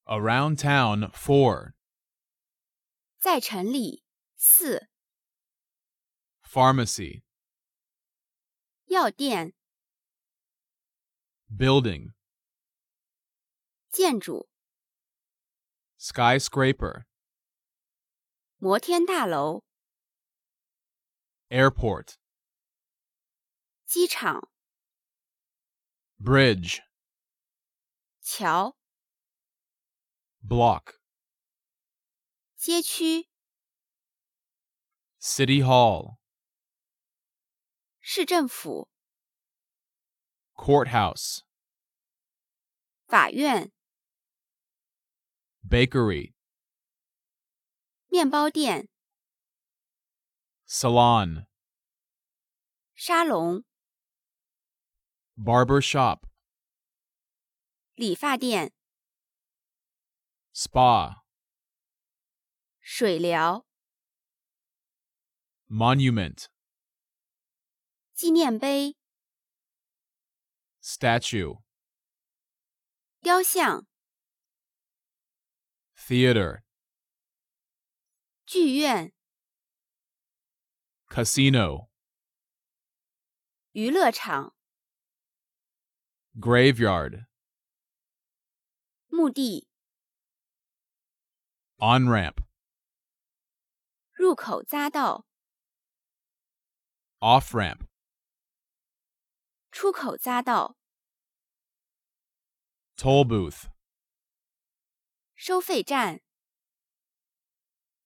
Around town 4. 在城里4. Pharmacy. 药店 Building. 建筑 Skyscraper. 摩天大楼 Airport. 机场 Bridge. 桥 Block. 街区 City Hall. 市政府 Courthouse. 法院 Bakery. 面包店 Salon. 沙龙 Barber shop. 理发店 Spa. 水疗 Monument. 纪念碑 Statue. 雕像 Theater. 剧院 Casino. 娱乐场 Graveyard. 墓地 On-ramp. 入口匝道 Off-ramp. 出口匝道 Toll booth. 收费站